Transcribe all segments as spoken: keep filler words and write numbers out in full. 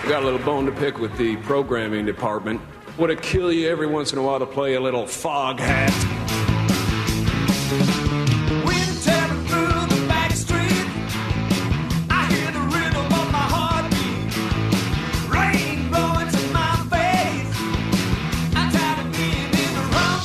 Got a little bone to pick with the programming department. Would it kill you every once in a while to play a little fog hat? Wind tearing through the back street. I hear the rhythm of my heartbeat. Rain blowing to my face. I'm tired of being in the wrong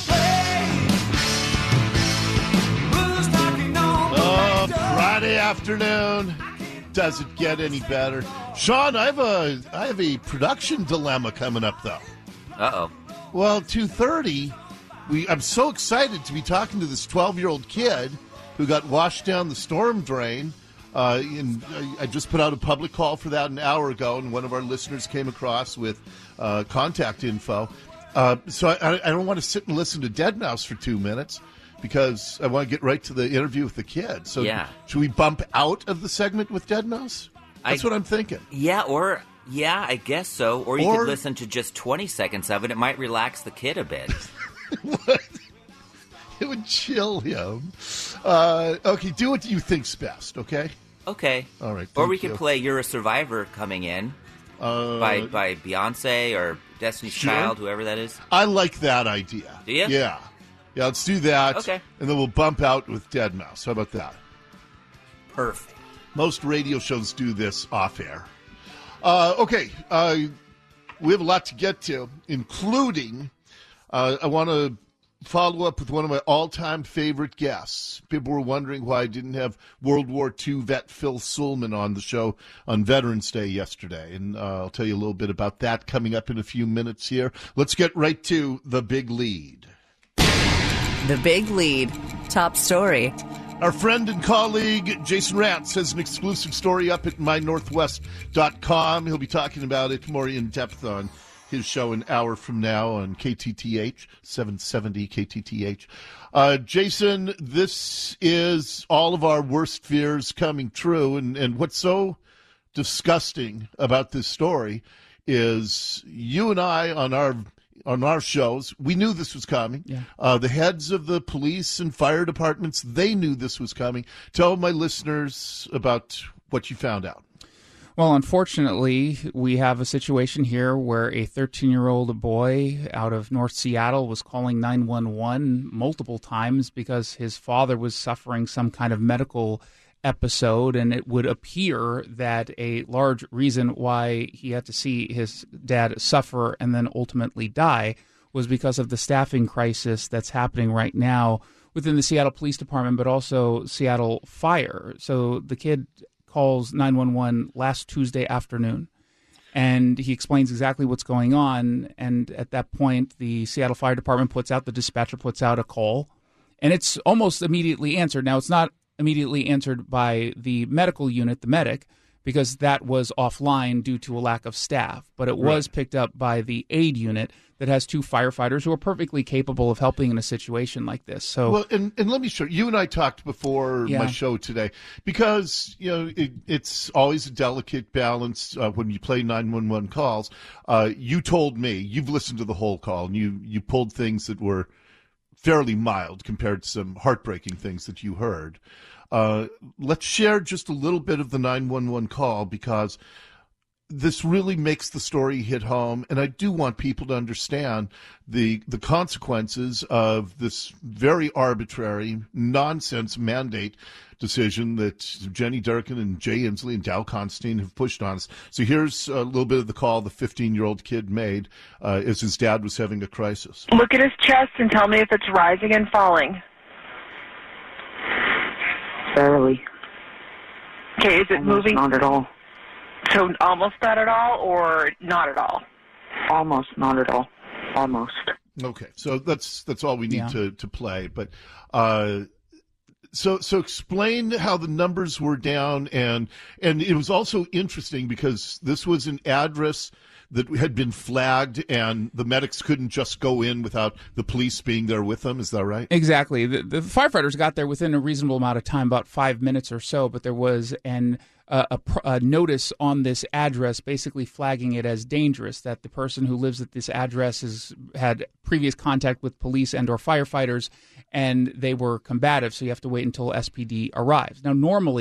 place. Blues knocking on the Oh, back door. Friday afternoon. Does it get any better? Sean, I have a I have a production dilemma coming up, though. Uh-oh. Well, two thirty, we I'm so excited to be talking to this twelve-year-old kid who got washed down the storm drain. Uh, and I, I just put out a public call for that an hour ago, and one of our listeners came across with uh, contact info. Uh, so I, I don't want to sit and listen to Deadmau five for two minutes. Because I want to get right to the interview with the kid. So yeah. Should we bump out of the segment with Deadmau five? That's I, what I'm thinking. Yeah, or, yeah, I guess so. Or you or, could listen to just twenty seconds of it. It might relax the kid a bit. It would chill him. Uh, okay, do what you think's best, okay? Okay. All right. Or we you. could play You're a Survivor coming in uh, by, by Beyonce or Destiny's sure. Child, whoever that is. I like that idea. Do you? Yeah. Yeah, let's do that. Okay. And then we'll bump out with Deadmau five. How about that? Perfect. Most radio shows do this off air. Uh, okay. Uh, we have a lot to get to, including uh, I want to follow up with one of my all-time favorite guests. People were wondering why I didn't have World War Two vet Phil Sulman on the show on Veterans Day yesterday. And uh, I'll tell you a little bit about that coming up in a few minutes here. Let's get right to the big lead. The big lead. Top story. Our friend and colleague Jason Rantz has an exclusive story up at my northwest dot com. He'll be talking about it more in depth on his show an hour from now on K T T H, seven seventy K T T H. Uh, Jason, this is all of our worst fears coming true. And, and what's so disgusting about this story is you and I on our on our shows, we knew this was coming. Yeah. Uh, the heads of the police and fire departments, they knew this was coming. Tell my listeners about what you found out. Well, unfortunately, we have a situation here where a thirteen-year-old boy out of North Seattle was calling nine one one multiple times because his father was suffering some kind of medical episode, and it would appear that a large reason why he had to see his dad suffer and then ultimately die was because of the staffing crisis that's happening right now within the Seattle Police Department, but also Seattle Fire. So the kid calls nine one one last Tuesday afternoon, and he explains exactly what's going on, and at that point, the Seattle Fire Department puts out, the dispatcher puts out a call, and it's almost immediately answered. Now, it's not immediately answered by the medical unit, the medic, because that was offline due to a lack of staff. But it was Right. picked up by the aid unit that has two firefighters who are perfectly capable of helping in a situation like this. So, Well, and, and let me show you. You and I talked before Yeah. my show today because, you know, it, it's always a delicate balance uh, when you play nine one one calls. Uh, you told me, you've listened to the whole call, and you, you pulled things that were fairly mild compared to some heartbreaking things that you heard. Uh, let's share just a little bit of the nine one one call because this really makes the story hit home, and I do want people to understand the the consequences of this very arbitrary nonsense mandate decision that Jenny Durkin and Jay Inslee and Dow Constein have pushed on us. So here's a little bit of the call the fifteen-year-old kid made uh, as his dad was having a crisis. Look at his chest and tell me if it's rising and falling. Barely. Okay, is it Almost moving? Not at all. So almost not at all or not at all? Almost not at all. Almost. Okay, so that's that's all we need Yeah. to, to play. But uh, so so explain how the numbers were down, and and it was also interesting because this was an address that had been flagged, and the medics couldn't just go in without the police being there with them. Is that right? Exactly. The, the firefighters got there within a reasonable amount of time, about five minutes or so, but there was an uh, a, pr- a notice on this address basically flagging it as dangerous, that the person who lives at this address has had previous contact with police and or firefighters, and they were combative, so you have to wait until S P D arrives. Now, normally,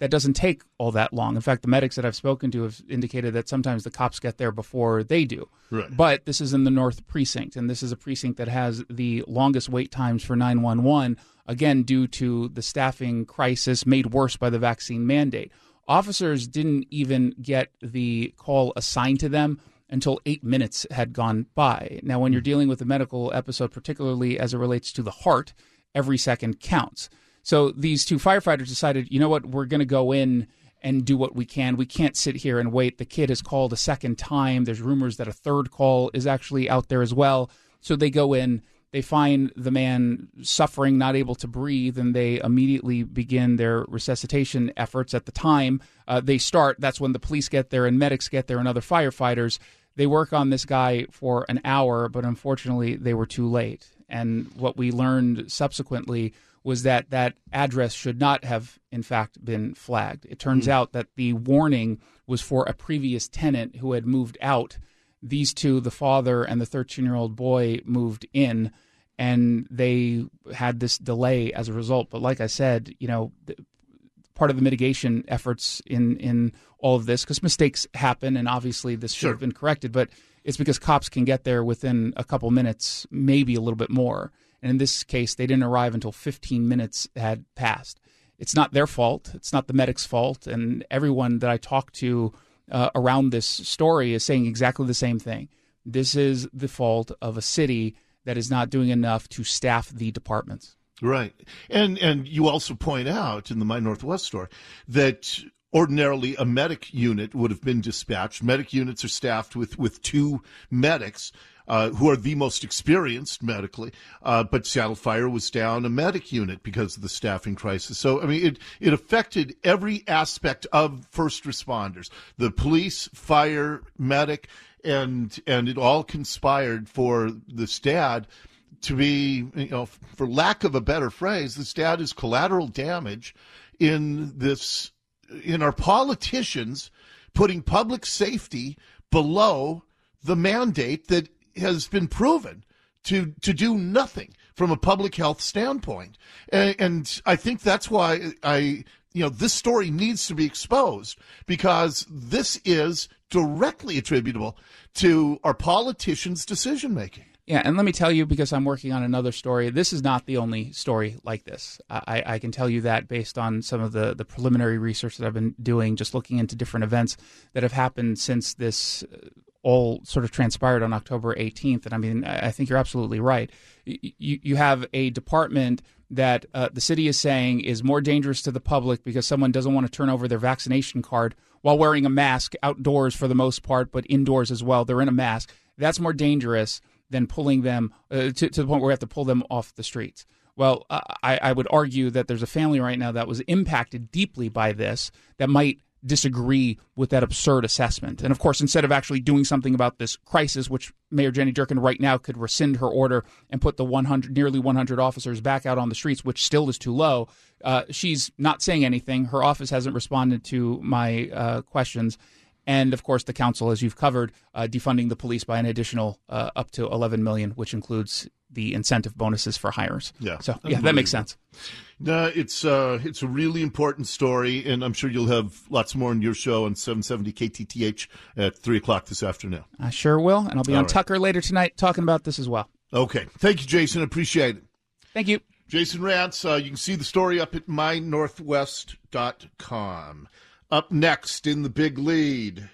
that doesn't take all that long. In fact, the medics that I've spoken to have indicated that sometimes the cops get there before they do. Right. But this is in the North Precinct, and this is a precinct that has the longest wait times for nine one one, again, due to the staffing crisis made worse by the vaccine mandate. Officers didn't even get the call assigned to them until eight minutes had gone by. Now, when you're dealing with a medical episode, particularly as it relates to the heart, every second counts. So these two firefighters decided, you know what, we're going to go in and do what we can. We can't sit here and wait. The kid has called a second time. There's rumors that a third call is actually out there as well. So they go in, they find the man suffering, not able to breathe, and they immediately begin their resuscitation efforts. At the time uh, they start, that's when the police get there and medics get there and other firefighters. They work on this guy for an hour, but unfortunately they were too late. And what we learned subsequently was that that address should not have, in fact, been flagged. It turns mm. out that the warning was for a previous tenant who had moved out. These two, the father and the thirteen-year-old boy, moved in, and they had this delay as a result. But like I said, you know, part of the mitigation efforts in, in all of this, because mistakes happen, and obviously this should Sure. have been corrected, but it's because cops can get there within a couple minutes, maybe a little bit more. And in this case, they didn't arrive until fifteen minutes had passed. It's not their fault. It's not the medic's fault. And everyone that I talked to uh, around this story is saying exactly the same thing. This is the fault of a city that is not doing enough to staff the departments. Right. And and you also point out in the My Northwest story that ordinarily a medic unit would have been dispatched. Medic units are staffed with, with two medics uh, who are the most experienced medically. Uh, but Seattle Fire was down a medic unit because of the staffing crisis. So, I mean, it, it affected every aspect of first responders, the police, fire, medic, and and it all conspired for this dad to be, you know, for lack of a better phrase, this dad is collateral damage in this, in our politicians putting public safety below the mandate that has been proven to to do nothing from a public health standpoint. And, and I think that's why I, you know, this story needs to be exposed, because this is directly attributable to our politicians' decision making. Yeah, and let me tell you, because I'm working on another story, this is not the only story like this. I, I can tell you that based on some of the, the preliminary research that I've been doing, just looking into different events that have happened since this all sort of transpired on October eighteenth. And I mean, I think you're absolutely right. You, you have a department that uh, the city is saying is more dangerous to the public because someone doesn't want to turn over their vaccination card while wearing a mask outdoors for the most part, but indoors as well. They're in a mask. That's more dangerous than pulling them uh, to, to the point where we have to pull them off the streets. Well, uh, I, I would argue that there's a family right now that was impacted deeply by this that might disagree with that absurd assessment. And of course, instead of actually doing something about this crisis, which Mayor Jenny Durkan right now could rescind her order and put the one hundred, nearly one hundred officers back out on the streets, which still is too low, uh, she's not saying anything. Her office hasn't responded to my uh, questions. And, of course, the council, as you've covered, uh, defunding the police by an additional uh, up to eleven million dollars, which includes the incentive bonuses for hires. Yeah. So, yeah, that makes sense. No, it's uh, it's a really important story, and I'm sure you'll have lots more on your show on seven seventy K T T H at three o'clock this afternoon. I sure will, and I'll be All on right. Tucker later tonight talking about this as well. Okay. Thank you, Jason. Appreciate it. Thank you. Jason Rantz, uh, you can see the story up at my northwest dot com. Up next in the big lead.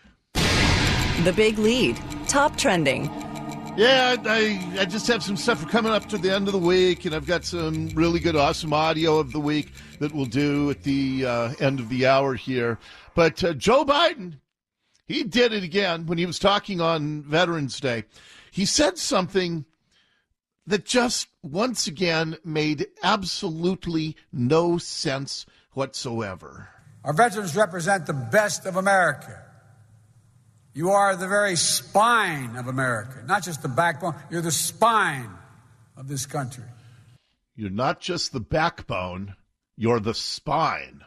The Big Lead, top trending. Yeah, I, I just have some stuff. We're coming up to the end of the week, and I've got some really good, awesome audio of the week that we'll do at the uh, end of the hour here. But uh, Joe Biden, he did it again when he was talking on Veterans Day. He said something that just once again made absolutely no sense whatsoever. Our veterans represent the best of America. You are the very spine of America, not just the backbone. You're the spine of this country. You're not just the backbone, you're the spine.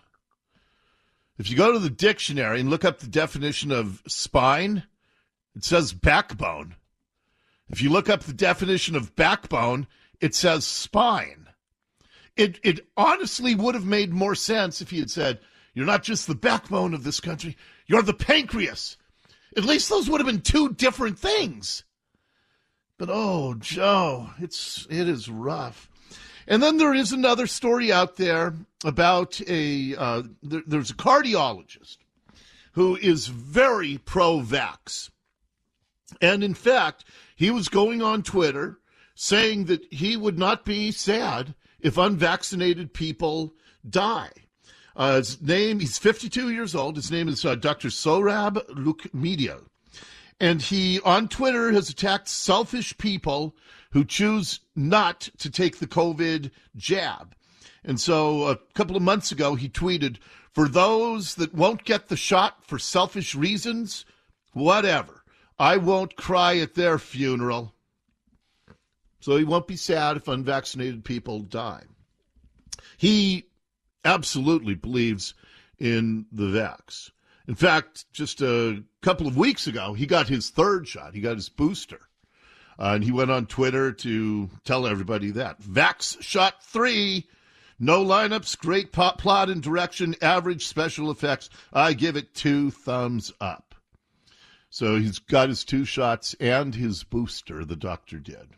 If you go to the dictionary and look up the definition of spine, it says backbone. If you look up the definition of backbone, it says spine. It it honestly would have made more sense if he had said, You're not just the backbone of this country. You're the pancreas. At least those would have been two different things. But, oh, Joe, it's it is rough. And then there is another story out there about a, uh, there, there's a cardiologist who is very pro-vax. And, in fact, he was going on Twitter saying that he would not be sad if unvaccinated people die. Uh, his name, he's fifty-two years old. His name is uh, Doctor Sohrab Lukmedio. And he, on Twitter, has attacked selfish people who choose not to take the COVID jab. And so a couple of months ago, he tweeted, for those that won't get the shot for selfish reasons, whatever. I won't cry at their funeral. So he won't be sad if unvaccinated people die. He absolutely believes in the vax. In fact, just a couple of weeks ago, he got his third shot. He got his booster. Uh, and he went on Twitter to tell everybody that. Vax shot three. No lineups, great pop plot and direction, average special effects. I give it two thumbs up. So he's got his two shots and his booster, the doctor did.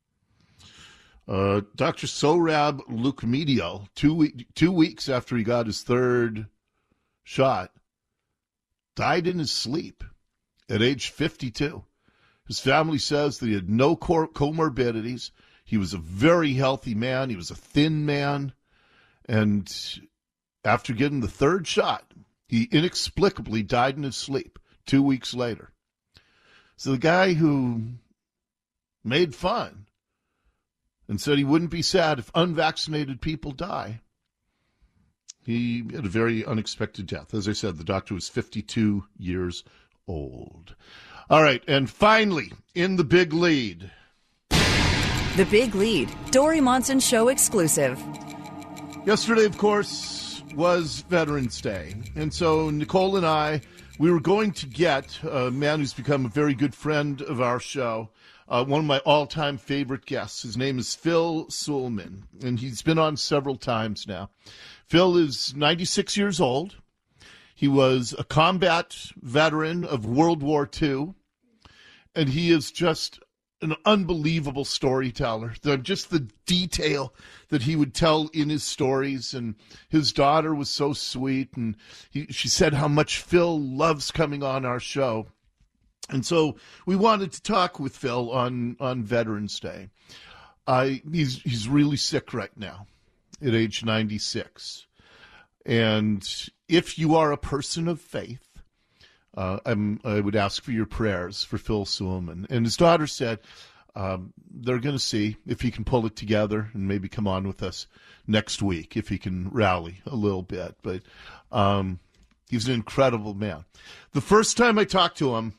Uh, Doctor Sohrab Lukmedio, two, week, two weeks after he got his third shot, died in his sleep at age fifty-two. His family says that he had no cor- comorbidities. He was a very healthy man. He was a thin man. And after getting the third shot, he inexplicably died in his sleep two weeks later. So the guy who made fun and said he wouldn't be sad if unvaccinated people die, he had a very unexpected death. As I said, the doctor was fifty-two years old. All right, and finally, in the big lead. The Big Lead, Dory Monson Show exclusive. Yesterday, of course, was Veterans Day. And so Nicole and I, we were going to get a man who's become a very good friend of our show, uh, one of my all-time favorite guests. His name is Phil Sulman, and he's been on several times now. Phil is ninety-six years old. He was a combat veteran of World War Two, and he is just an unbelievable storyteller. The, just the detail that he would tell in his stories, and his daughter was so sweet, and he, she said how much Phil loves coming on our show. And so we wanted to talk with Phil on, on Veterans Day. Uh, he's he's really sick right now at age ninety-six. And if you are a person of faith, uh, I'm, I would ask for your prayers for Phil Sulman. And his daughter said um, they're going to see if he can pull it together and maybe come on with us next week, if he can rally a little bit. But um, he's an incredible man. The first time I talked to him,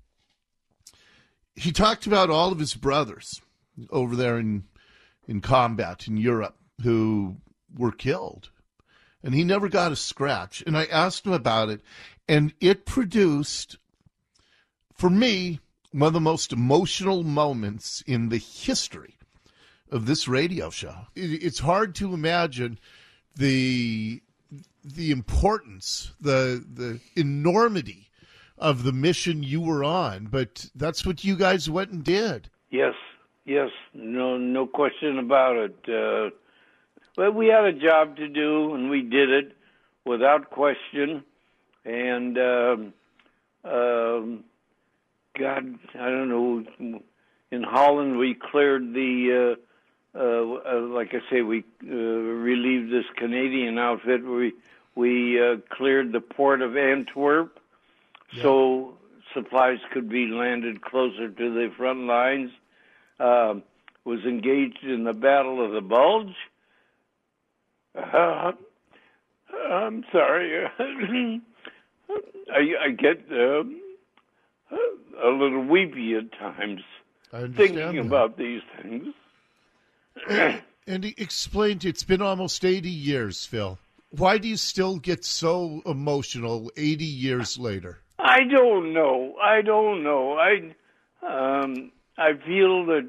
he talked about all of his brothers over there in in combat in Europe who were killed. And he never got a scratch. And I asked him about it, and it produced, for me, one of the most emotional moments in the history of this radio show. It, it's hard to imagine the the importance, the the enormity of the mission you were on, but that's what you guys went and did. Yes, yes, no, no question about it. Uh, but we had a job to do, and we did it without question. And um, um, God, I don't know. In Holland, we cleared the. Uh, uh, uh, like I say, we uh, relieved this Canadian outfit. We we uh, cleared the port of Antwerp. Yeah. So supplies could be landed closer to the front lines. Uh, was engaged in the Battle of the Bulge. Uh, I'm sorry. I, I get uh, a little weepy at times thinking that. about these things. And, and he explained it's been almost eighty years, Phil. Why do you still get so emotional eighty years later? I don't know. I don't know. I um, I feel that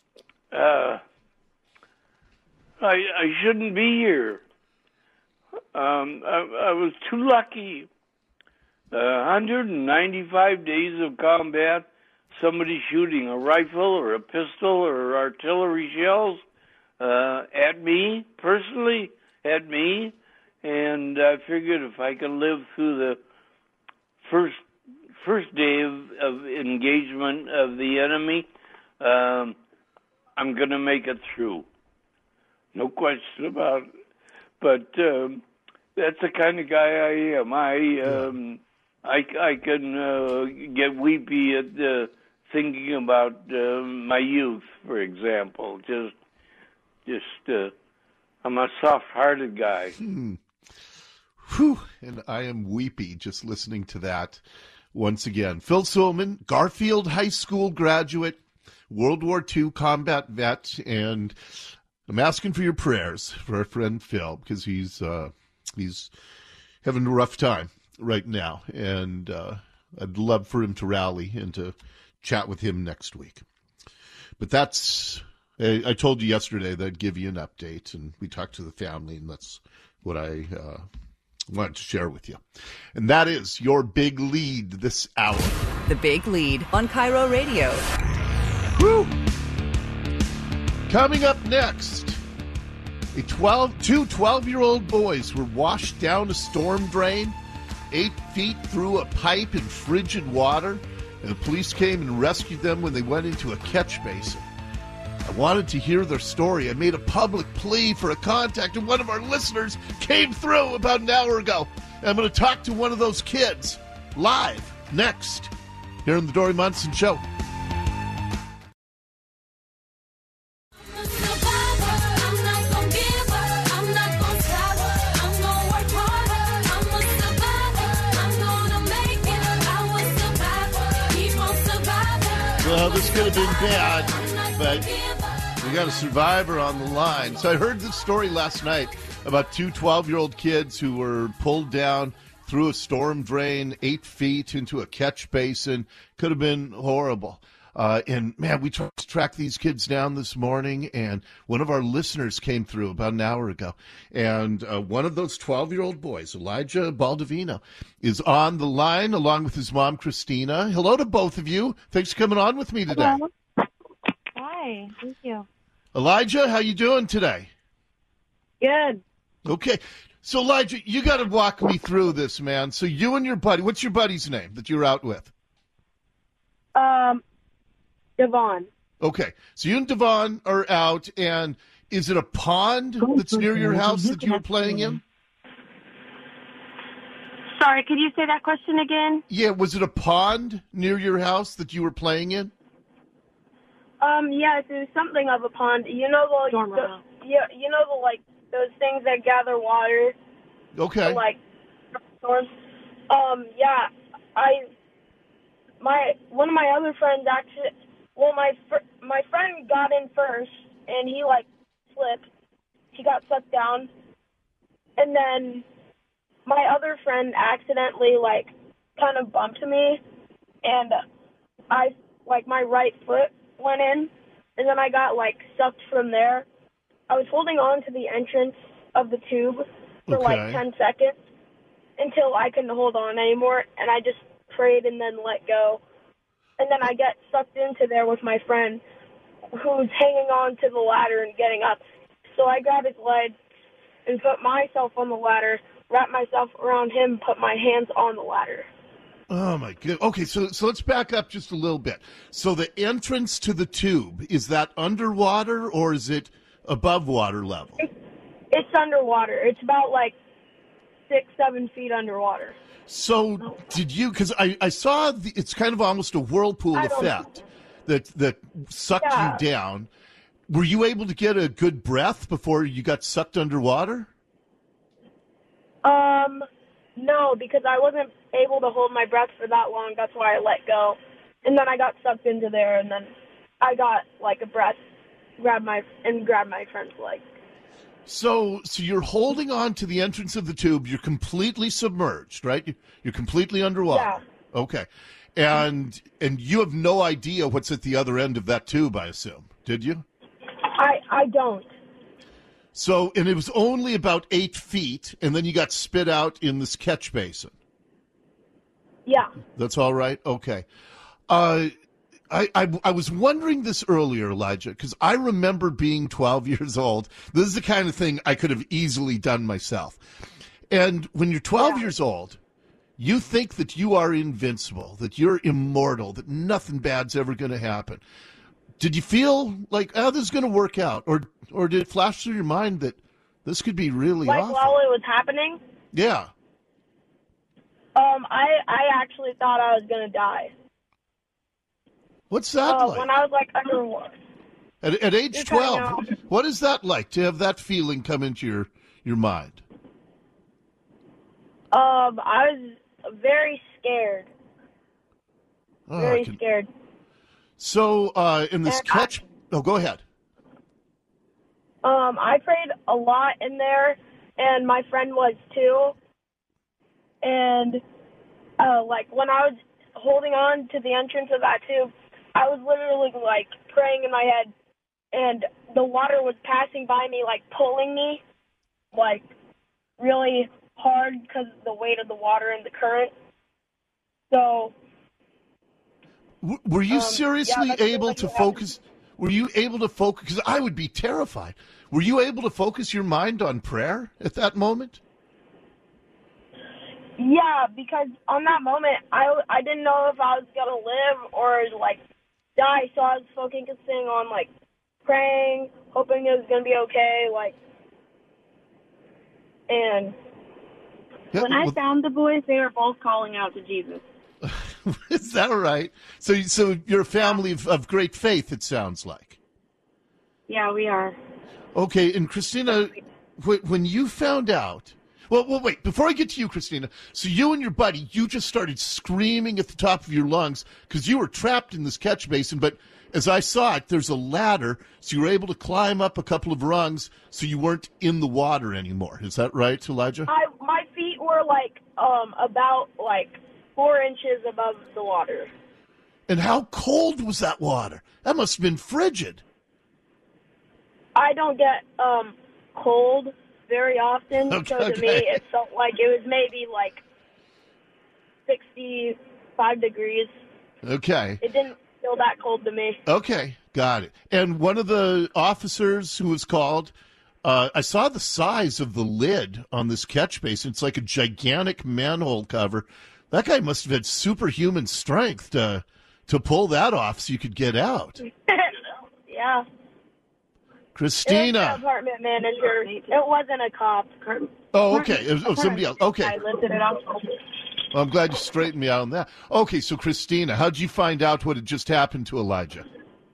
uh, I I shouldn't be here. Um, I, I was too lucky. Uh, one hundred ninety-five days of combat, somebody shooting a rifle or a pistol or artillery shells uh, at me, personally, at me. And I figured if I could live through the first first day of, of engagement of the enemy, um, I'm going to make it through. No question about it. But um, that's the kind of guy I am. I um, I, I can uh, get weepy at uh, thinking about uh, my youth, for example. Just, just uh, I'm a soft-hearted guy. Hmm. Whew, and I am weepy just listening to that once again. Phil Sulman, Garfield High School graduate, World War Two combat vet, and I'm asking for your prayers for our friend Phil because he's uh, he's having a rough time right now, and uh, I'd love for him to rally and to chat with him next week. But that's, I, I told you yesterday that I'd give you an update, and we talked to the family, and that's what I uh, wanted to share with you. And that is your big lead this hour. The Big Lead on Cairo Radio. Woo! Coming up next, a twelve, two twelve-year-old boys were washed down a storm drain, eight feet through a pipe in frigid water, and the police came and rescued them when they went into a catch basin. I wanted to hear their story. I made a public plea for a contact, and one of our listeners came through about an hour ago. And I'm going to talk to one of those kids live next here on the Dory Munson Show. Well, this could have been bad, but we got a survivor on the line. So I heard this story last night about two twelve-year-old kids who were pulled down through a storm drain, eight feet into a catch basin. Could have been horrible. Uh, and, man, we tried to track these kids down this morning, and one of our listeners came through about an hour ago. And uh, one of those twelve-year-old boys, Elijah Baldovino, is on the line along with his mom, Christina. Hello to both of you. Thanks for coming on with me today. Hello. Hi, thank you. Elijah, how you doing today? Good. Okay. So, Elijah, you got to walk me through this, man. So you and your buddy, what's your buddy's name that you're out with? Um, Devon. Okay. So you and Devon are out, and is it a pond that's near your house that you were playing in? Sorry, could you say that question again? Yeah, was it a pond near your house that you were playing in? Um, yes, it was something of a pond. You know the, the yeah, you know the like those things that gather water. Okay. For, like storms. Um, yeah, I my one of my other friends actually. Well, my fr- my friend got in first, and he like slipped. He got sucked down, and then my other friend accidentally like kind of bumped me, and I like my right foot went in, and then I got like sucked from there. I was holding on to the entrance of the tube for Okay. like ten seconds until I couldn't hold on anymore, and I just prayed and then let go. And then I get sucked into there with my friend who's hanging on to the ladder and getting up. So I grab his leg and put myself on the ladder, wrap myself around him, put my hands on the ladder. Oh, my goodness. Okay, so so let's back up just a little bit. So the entrance to the tube, is that underwater or is it above water level? It's, it's underwater. It's about like six, seven feet underwater. So did you, because I, I saw the, it's kind of almost a whirlpool I don't- effect that, that sucked Yeah. you down. Were you able to get a good breath before you got sucked underwater? Um, no, because I wasn't able to hold my breath for that long. That's why I let go. And then I got sucked into there, and then I got like a breath, grabbed my and grabbed my friend's leg. So, so you're holding on to the entrance of the tube. You're completely submerged, right? You- You're completely underwater. Yeah. Okay, and and you have no idea what's at the other end of that tube, I assume. Did you? I I don't. So, and it was only about eight feet, and then you got spit out in this catch basin. Yeah. That's all right? Okay. Uh, I, I, I was wondering this earlier, Elijah, because I remember being twelve years old. This is the kind of thing I could have easily done myself. And when you're twelve yeah. years old, you think that you are invincible, that you're immortal, that nothing bad's ever going to happen. Did you feel like, oh, this is going to work out? Or or did it flash through your mind that this could be really like awful? While it was happening? Yeah. Um, I, I actually thought I was going to die. What's that uh, like? When I was like under At, at age You're twelve, what is that like to have that feeling come into your, your mind? Um, I was very scared. Oh, very can... scared. So, uh, in this and catch... I, oh, go ahead. Um, I prayed a lot in there, and my friend was too. And, uh, like, when I was holding on to the entrance of that tube, I was literally, like, praying in my head, and the water was passing by me, like, pulling me, like, really hard because of the weight of the water and the current. So... W- were you um, seriously yeah, able like to focus... Happened. Were you able to focus... Because I would be terrified. Were you able to focus your mind on prayer at that moment? Yeah, because on that moment, I, I didn't know if I was going to live or, like, die, so I was focusing on, like, praying, hoping it was going to be okay, like, and... Yeah, when I well, found the boys, they were both calling out to Jesus. Is that right? So, so you're a family of, of great faith, it sounds like. Yeah, we are. Okay, and Christina, when you found out... Well, well, wait, before I get to you, Christina, so you and your buddy, you just started screaming at the top of your lungs because you were trapped in this catch basin, but as I saw it, there's a ladder, so you were able to climb up a couple of rungs so you weren't in the water anymore. Is that right, Elijah? I, my feet were, like, um, about, like, four inches above the water. And how cold was that water? That must have been frigid. I don't get um, cold very often, okay, so to okay. me it felt like it was maybe like sixty-five degrees. Okay. It didn't feel that cold to me. Okay, got it. And one of the officers who was called, uh, I saw the size of the lid on this catch basin. It's like a gigantic manhole cover. That guy must have had superhuman strength to to pull that off so you could get out. Yeah. Christina. It was the apartment manager. It wasn't a cop. Oh, okay. It was, oh, somebody else. Okay. I lifted it up. Well, I'm glad you straightened me out on that. Okay, so Christina, how did you find out what had just happened to Elijah?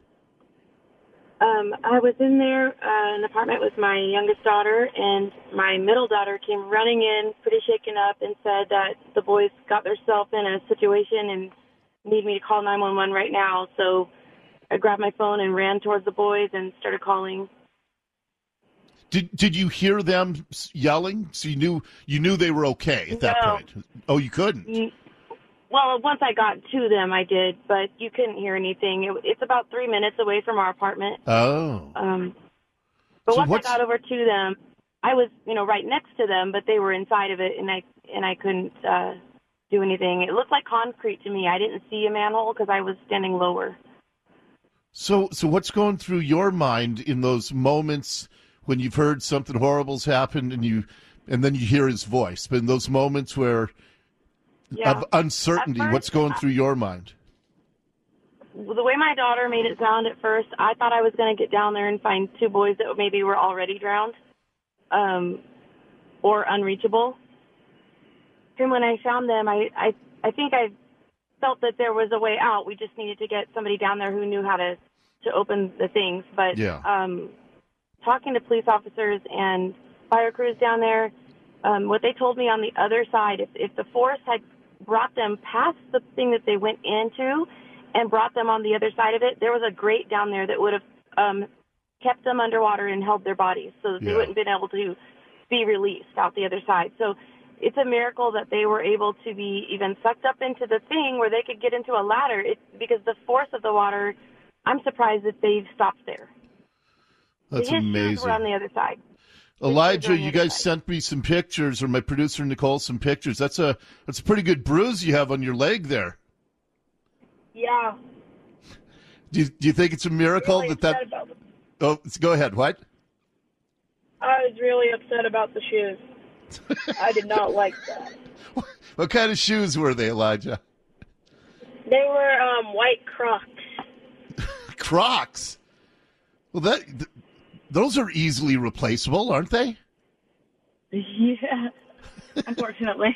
Um, I was in there, uh, an apartment with my youngest daughter, and my middle daughter came running in, pretty shaken up, and said that the boys got themselves in a situation and need me to call nine one one right now. So I grabbed my phone and ran towards the boys and started calling. Did Did you hear them yelling? So you knew you knew they were okay at that No. point. Oh, you couldn't. Mm, Well, once I got to them, I did, but you couldn't hear anything. It, it's about three minutes away from our apartment. Oh. Um, but So once what's- I got over to them, I was, you know, right next to them, but they were inside of it, and I and I couldn't uh, do anything. It looked like concrete to me. I didn't see a manhole because I was standing lower. So so what's going through your mind in those moments when you've heard something horrible's happened and you and then you hear his voice? But in those moments where Yeah. of uncertainty, At first, what's going through your mind? The way my daughter made it sound at first, I thought I was going to get down there and find two boys that maybe were already drowned um, or unreachable. And when I found them, I, I, I think I felt that there was a way out. We just needed to get somebody down there who knew how to, to open the things. But Yeah. um, talking to police officers and fire crews down there, um, what they told me on the other side, if, if the force had brought them past the thing that they went into and brought them on the other side of it, there was a grate down there that would have um, kept them underwater and held their bodies so that Yeah. they wouldn't have been able to be released out the other side. So it's a miracle that they were able to be even sucked up into the thing where they could get into a ladder it, because the force of the water, I'm surprised that they've stopped there. That's His shoes amazing. were on the other side. Elijah, you guys sent me some pictures, or my producer Nicole some pictures. That's a that's a pretty good bruise you have on your leg there. Yeah. Do you, do you think it's a miracle Really that that? upset about the- Oh, go ahead. What? I was really upset about the shoes. I did not like that. What kind of shoes were they, Elijah? They were um, white Crocs. Crocs. Well, that th- those are easily replaceable, aren't they? Yeah, unfortunately.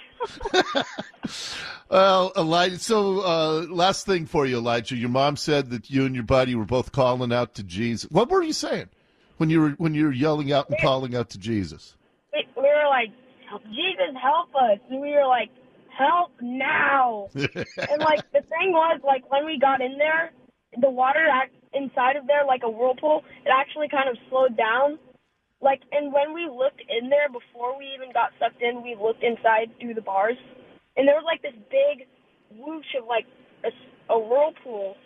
Well, Elijah. So, uh, last thing for you, Elijah. Your mom said that you and your buddy were both calling out to Jesus. What were you saying when you were when you were yelling out and calling out to Jesus? We, we were like, Jesus, help us. And we were like, help now. And, like, the thing was, like, when we got in there, the water act- inside of there, like a whirlpool, it actually kind of slowed down. Like, and when we looked in there before we even got sucked in, we looked inside through the bars, and there was, like, this big whoosh of, like, a, a whirlpool.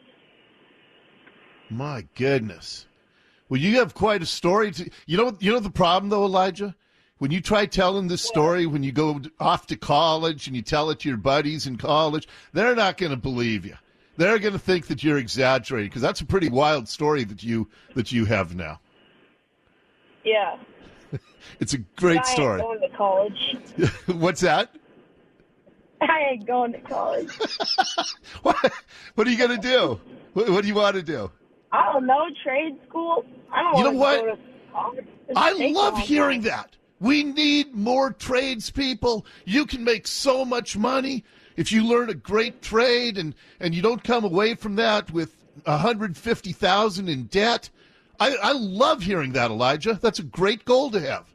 My goodness. Well, you have quite a story. To, you know, you know the problem, though, Elijah? When you try telling this story, when you go off to college and you tell it to your buddies in college, they're not going to believe you. They're going to think that you're exaggerating, because that's a pretty wild story that you that you have now. Yeah. It's a great I story. ain't going to college. What's that? I ain't going to college. What, what are you going to do? What, what do you want to do? I don't know, trade school. I don't You know want what? to go to college. It I takes a love long hearing time. that. We need more tradespeople. You can make so much money if you learn a great trade and, and you don't come away from that with one hundred fifty thousand dollars in debt. I, I love hearing that, Elijah. That's a great goal to have.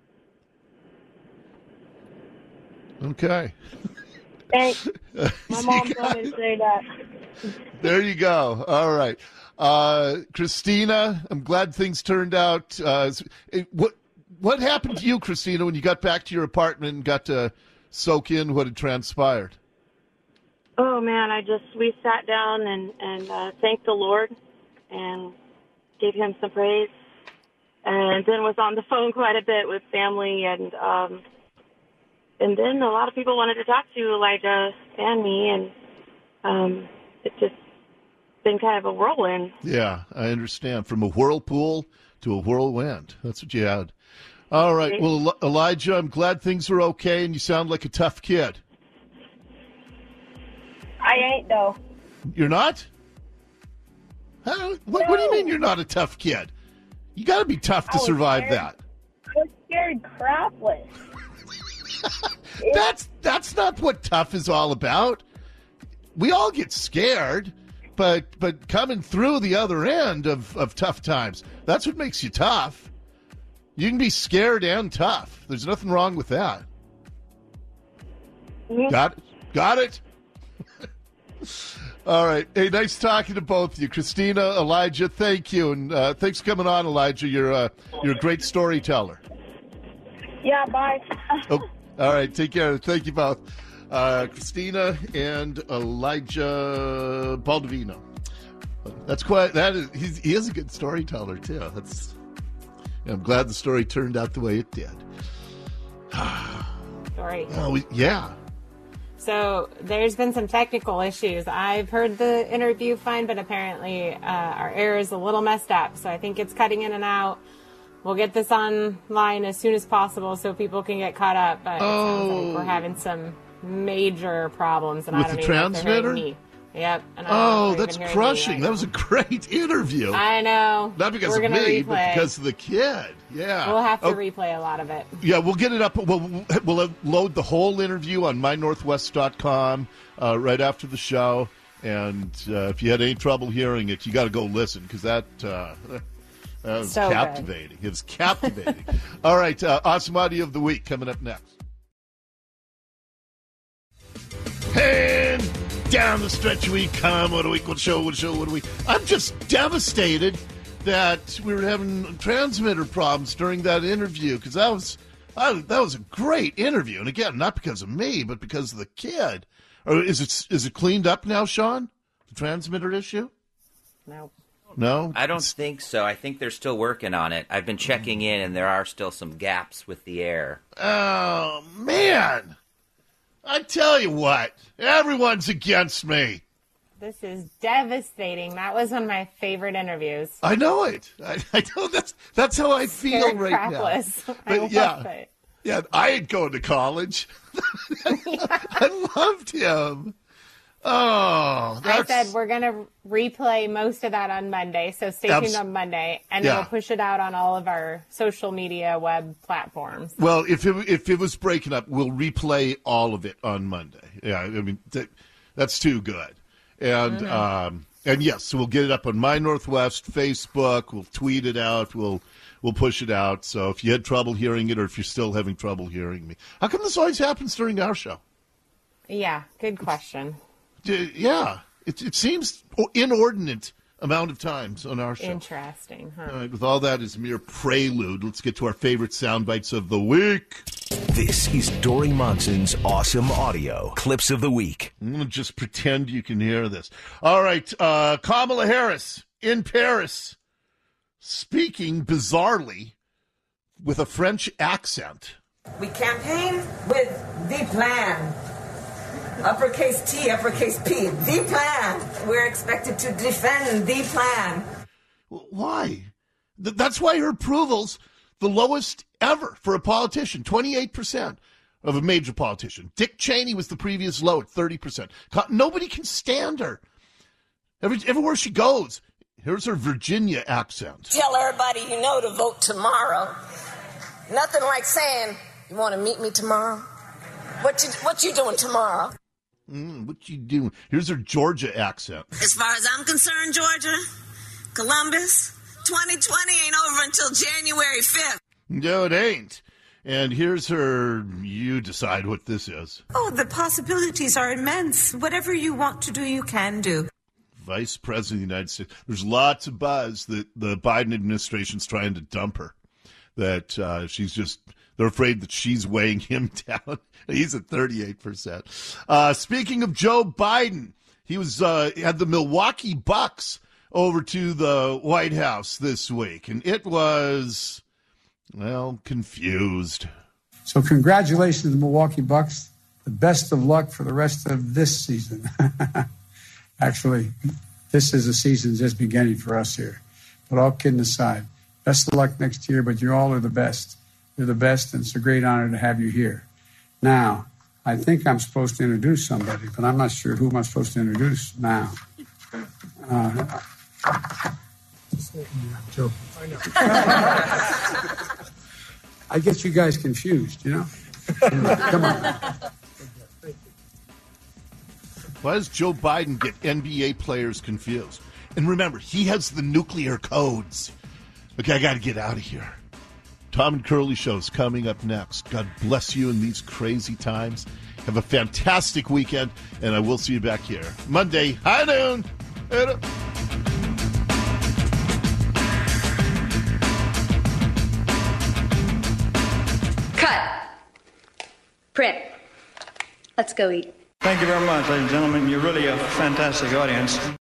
Okay. Thanks. My You mom got told me to it. say that. There you go. All right. Uh, Christina, I'm glad things turned out. Uh, what what happened to you, Christina, when you got back to your apartment and got to soak in what had transpired? Oh man, I just we sat down and and uh, thanked the Lord and gave Him some praise, and then was on the phone quite a bit with family, and um, and then a lot of people wanted to talk to Elijah and me, and um, it just been kind of a whirlwind. Yeah, I understand. From a whirlpool to a whirlwind. That's what you had. All right. Well, Eli- Elijah, I'm glad things are okay, and you sound like a tough kid. I ain't, though. You're not? Huh? What, what do you mean you're not a tough kid? You got to be tough to I was survive scared. that. I was scared crapless. That's that's not what tough is all about. We all get scared, but but coming through the other end of, of tough times, that's what makes you tough. You can be scared and tough. There's nothing wrong with that. Mm-hmm. Got it? Got it? All right. Hey, nice talking to both of you. Christina, Elijah, thank you. And uh, thanks for coming on, Elijah. You're, uh, you're a great storyteller. Yeah, bye. Oh, all right. Take care. Thank you both. Uh, Christina and Elijah Baldovino. That's quite, that is, he's, he is a good storyteller, too. That's, I'm glad the story turned out the way it did. Story. Oh, we, yeah. So there's been some technical issues. I've heard the interview fine, but apparently uh, our air is a little messed up. So I think it's cutting in and out. We'll get this online as soon as possible so people can get caught up. But it sounds like we're having some major problems. And With I don't the even know if they're hearing transmitter? me. Yep. And I don't know Oh, if they're that's even hearing me crushing. right That was a great interview. I know. Not because We're of gonna me, replay. but because of the kid. Yeah. We'll have to Oh, replay a lot of it. yeah, we'll get it up. We'll, we'll load the whole interview on my northwest dot com uh, right after the show. And uh, if you had any trouble hearing it, you got to go listen because that, uh, that was So good. captivating. It was captivating. All right. Uh, awesome audio of the week coming up next. And down the stretch we come. What a week, what a show, what a show, what a week. I'm just devastated that we were having transmitter problems during that interview because that was I, that was a great interview. And again, not because of me, but because of the kid. Or is it is it cleaned up now, Sean? The transmitter issue? No. No? I don't think so. I think they're still working on it. I've been checking in, and there are still some gaps with the air. Oh, man. I tell you what, everyone's against me. This is devastating. That was one of my favorite interviews. I know it. I, I know that's that's how I feel Scared right crapless. now. I But, yeah, love it. yeah, I ain't going to college. I loved him. Oh, I that's, said we're going to replay most of that on Monday, so stay tuned Abs- on Monday, and Yeah. we'll push it out on all of our social media web platforms. well, if it if it was breaking up, we'll replay all of it on Monday. Yeah, I mean that, that's too good. And Mm-hmm. um, and yes, so we'll get it up on My Northwest Facebook. We'll tweet it out. We'll we'll push it out. So if you had trouble hearing it, or if you're still having trouble hearing me, how come this always happens during our show? Yeah, good question. D- yeah, it it seems inordinate amount of times on our show. Interesting, huh? All right, with all that as mere prelude, let's get to our favorite sound bites of the week. This is Dory Monson's Awesome Audio Clips of the Week. I'm going to just pretend you can hear this. All right, uh, Kamala Harris in Paris, speaking bizarrely with a French accent. We campaign with the plan. Uppercase T, uppercase P. The plan. We're expected to defend the plan. Why? Th- that's why her approval's the lowest ever for a politician, twenty-eight percent of a major politician. Dick Cheney was the previous low at thirty percent. Co- Nobody can stand her. Every, everywhere she goes, here's her Virginia accent. Tell everybody you know to vote tomorrow. Nothing like saying, you want to meet me tomorrow? What you, what you doing tomorrow? Mm, what you doing? Here's her Georgia accent. As far as I'm concerned, Georgia, Columbus, twenty twenty ain't over until January fifth. No, it ain't. And here's her, you decide what this is. Oh, the possibilities are immense. Whatever you want to do, you can do. Vice President of the United States. There's lots of buzz that the Biden administration's trying to dump her. That uh, she's just, they're afraid that she's weighing him down. He's at thirty-eight percent. Uh, speaking of Joe Biden, he was uh, had the Milwaukee Bucks over to the White House this week, and it was, well, confused. So congratulations to the Milwaukee Bucks. The best of luck for the rest of this season. Actually, this is a season just beginning for us here. But all kidding aside, best of luck next year, but you all are the best. You're the best, and it's a great honor to have you here. Now, I think I'm supposed to introduce somebody, but I'm not sure who am I supposed to introduce now. Uh, I'm joking. I know. I get you guys confused, you know? Come on. Why does Joe Biden get N B A players confused? And remember, he has the nuclear codes. Okay, I got to get out of here. Tom and Curly Show's coming up next. God bless you in these crazy times. Have a fantastic weekend, and I will see you back here Monday. High noon. Cut. Print. Let's go eat. Thank you very much, ladies and gentlemen. You're really a fantastic audience.